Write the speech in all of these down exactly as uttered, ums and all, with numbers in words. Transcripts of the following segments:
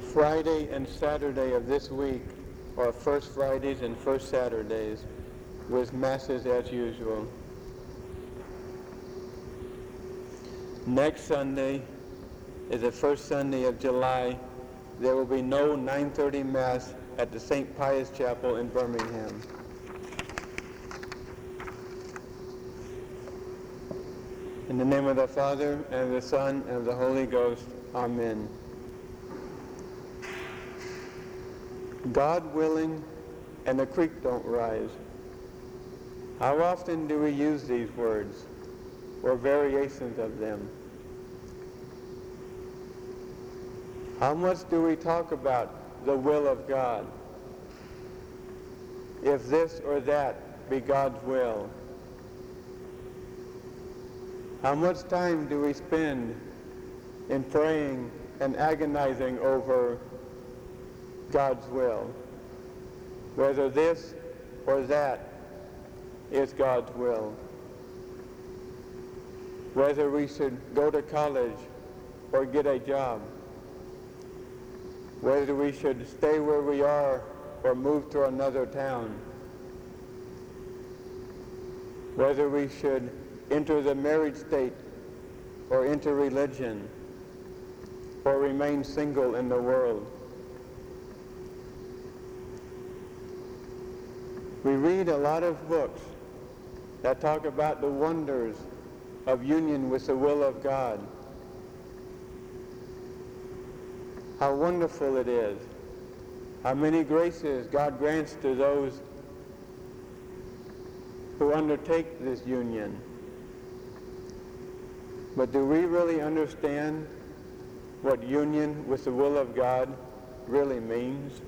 Friday and Saturday of this week are First Fridays and First Saturdays with masses as usual. Next Sunday is the first Sunday of July. There will be no nine thirty Mass at the Saint Pius Chapel in Birmingham. In the name of the Father, and of the Son, and of the Holy Ghost. Amen. God willing, and the creek don't rise. How often do we use these words, or variations of them? How much do we talk about the will of God? If this or that be God's will. How much time do we spend in praying and agonizing over God's will? Whether this or that is God's will. Whether we should go to college or get a job. Whether we should stay where we are or move to another town. Whether we should enter the married state or enter religion or remain single in the world. We read a lot of books that talk about the wonders of union with the will of God. How wonderful it is. How many graces God grants to those who undertake this union. But do we really understand what union with the will of God really means?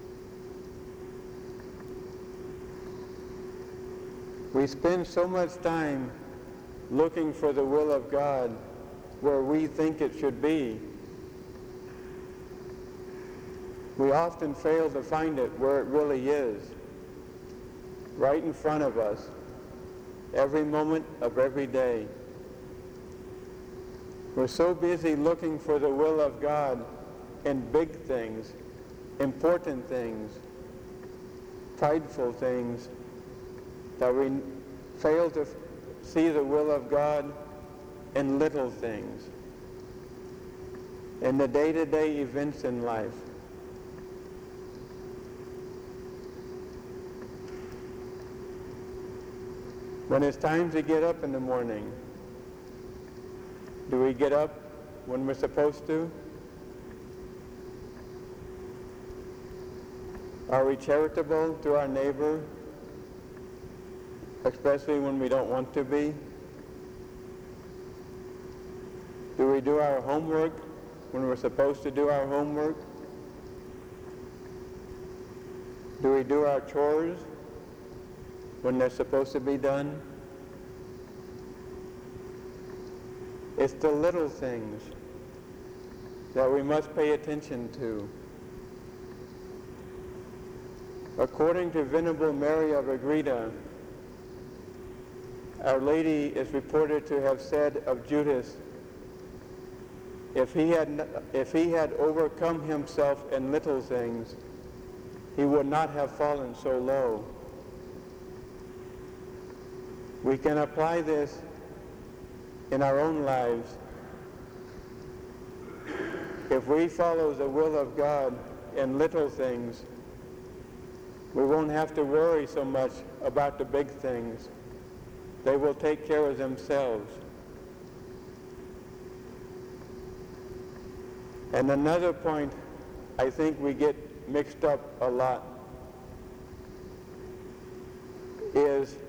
We spend so much time looking for the will of God where we think it should be. We often fail to find it where it really is, right in front of us, every moment of every day. We're so busy looking for the will of God in big things, important things, prideful things, that we fail to see the will of God in little things, in the day-to-day events in life. When it's time to get up in the morning, do we get up when we're supposed to? Are we charitable to our neighbor, especially when we don't want to be? Do we do our homework when we're supposed to do our homework? Do we do our chores when they're supposed to be done? It's the little things that we must pay attention to. According to Venerable Mary of Agreda, Our Lady is reported to have said of Judas, if he had, if he had overcome himself in little things, he would not have fallen so low. We can apply this in our own lives. If we follow the will of God in little things, we won't have to worry so much about the big things. They will take care of themselves. And another point I think we get mixed up a lot is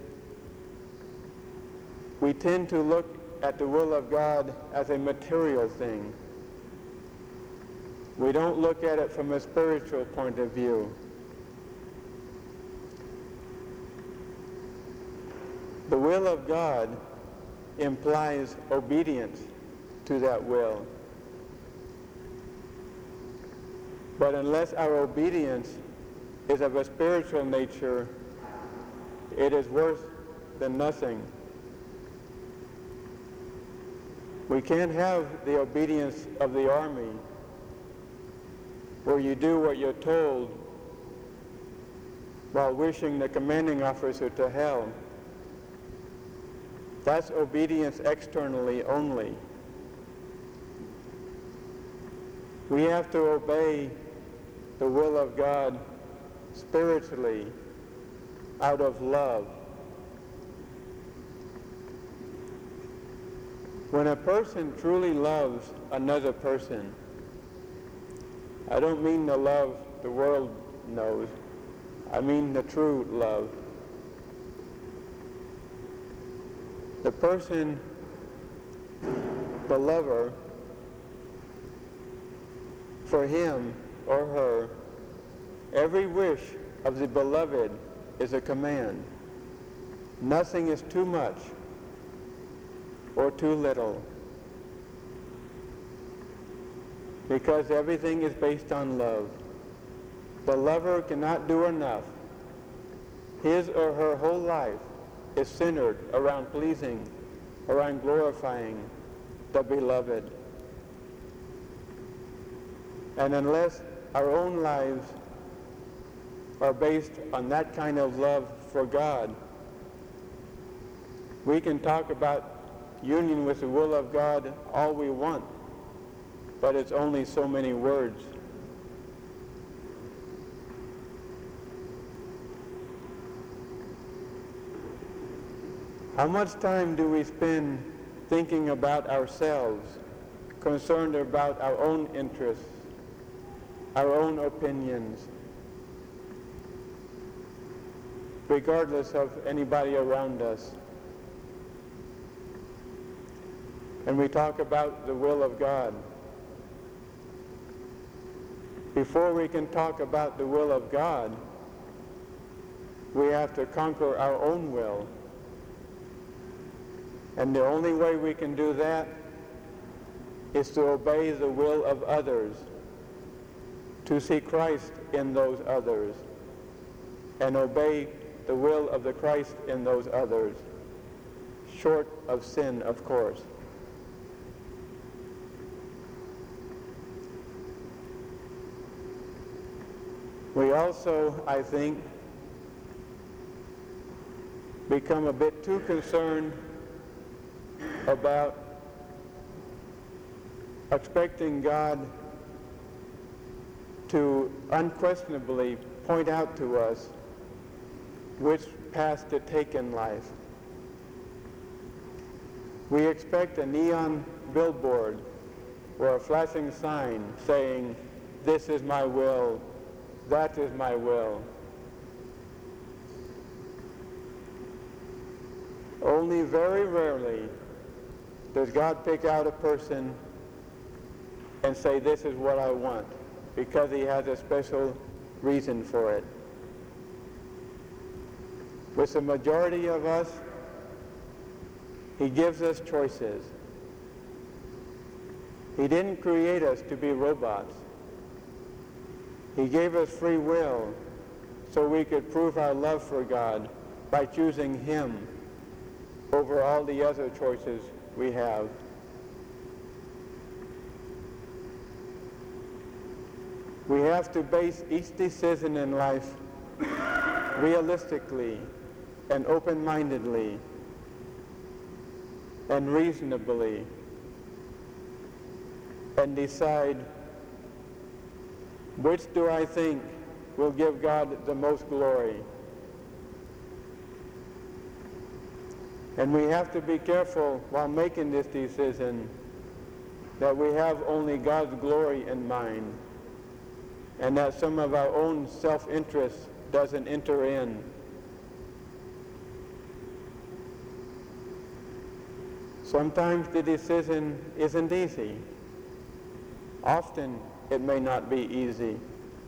we tend to look at the will of God as a material thing. We don't look at it from a spiritual point of view. The will of God implies obedience to that will. But unless our obedience is of a spiritual nature, it is worse than nothing. We can't have the obedience of the army where you do what you're told while wishing the commanding officer to hell. That's obedience externally only. We have to obey the will of God spiritually out of love. When a person truly loves another person, I don't mean the love the world knows, I mean the true love. The person, the lover, for him or her, every wish of the beloved is a command. Nothing is too much or too little, because everything is based on love. The lover cannot do enough. His or her whole life is centered around pleasing, around glorifying the beloved. And unless our own lives are based on that kind of love for God, we can talk about union with the will of God all we want, but it's only so many words. How much time do we spend thinking about ourselves, concerned about our own interests, our own opinions, regardless of anybody around us? And we talk about the will of God. Before we can talk about the will of God, we have to conquer our own will. And the only way we can do that is to obey the will of others, to see Christ in those others, and obey the will of the Christ in those others, short of sin, of course. We also, I think, become a bit too concerned about expecting God to unquestionably point out to us which path to take in life. We expect a neon billboard or a flashing sign saying, "This is my will, that is my will." Only very rarely does God pick out a person and say, "This is what I want," because he has a special reason for it. With the majority of us, he gives us choices. He didn't create us to be robots. He gave us free will so we could prove our love for God by choosing him over all the other choices we have. We have to base each decision in life realistically and open-mindedly and reasonably, and decide, which do I think will give God the most glory? And we have to be careful while making this decision that we have only God's glory in mind, and that some of our own self-interest doesn't enter in. Sometimes the decision isn't easy. Often it may not be easy.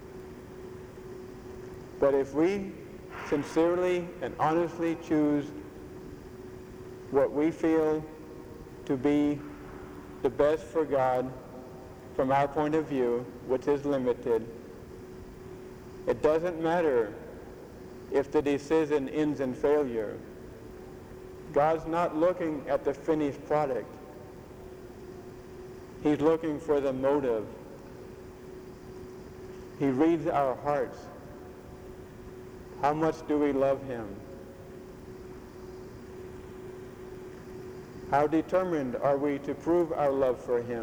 But if we sincerely and honestly choose what we feel to be the best for God from our point of view, which is limited, it doesn't matter if the decision ends in failure. God's not looking at the finished product. He's looking for the motive, He reads our hearts. How much do we love him? How determined are we to prove our love for him?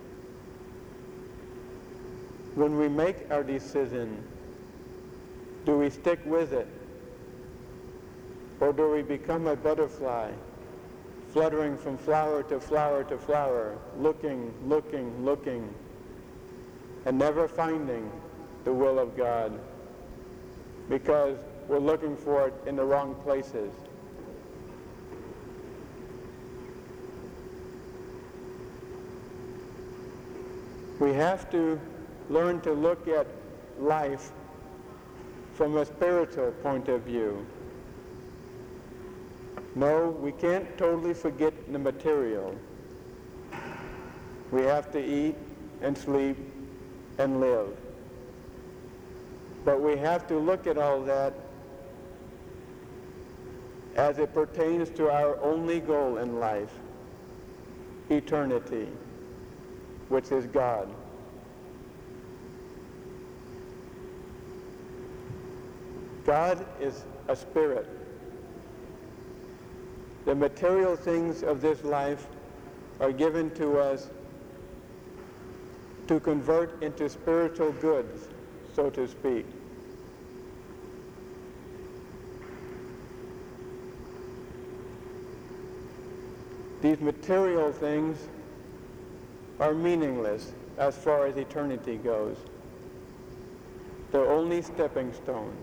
When we make our decision, do we stick with it? Or do we become a butterfly, fluttering from flower to flower to flower, looking, looking, looking, and never finding the will of God because we're looking for it in the wrong places? We have to learn to look at life from a spiritual point of view. No, we can't totally forget the material. We have to eat and sleep and live. But we have to look at all that as it pertains to our only goal in life, eternity, which is God. God is a spirit. The material things of this life are given to us to convert into spiritual goods, so to speak. These material things are meaningless as far as eternity goes. They're only stepping stones.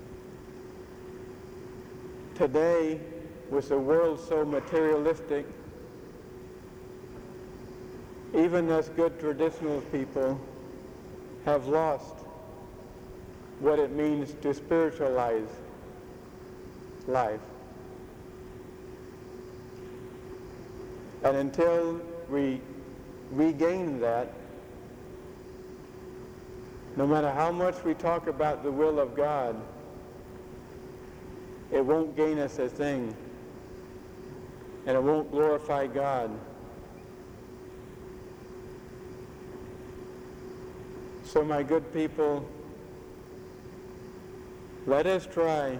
Today, with the world so materialistic, even us good traditional people have lost what it means to spiritualize life. And until we regain that, no matter how much we talk about the will of God, it won't gain us a thing, and it won't glorify God. So my good people, let us try,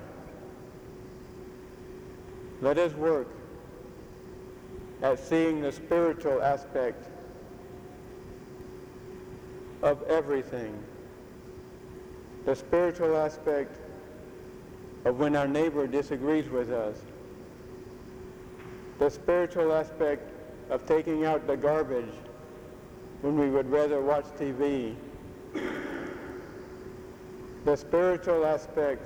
let us work at seeing the spiritual aspect of everything. The spiritual aspect of when our neighbor disagrees with us. The spiritual aspect of taking out the garbage when we would rather watch T V. The spiritual aspect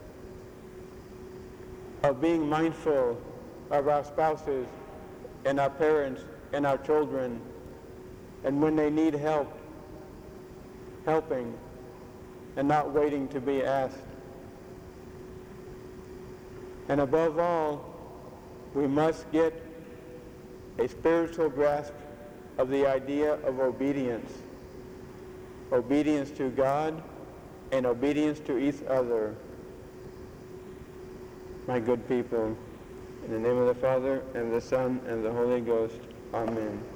of being mindful of our spouses and our parents and our children, and when they need help, helping and not waiting to be asked. And above all, we must get a spiritual grasp of the idea of obedience. Obedience to God and obedience to each other. My good people, in the name of the Father, and the Son, and the Holy Ghost, amen.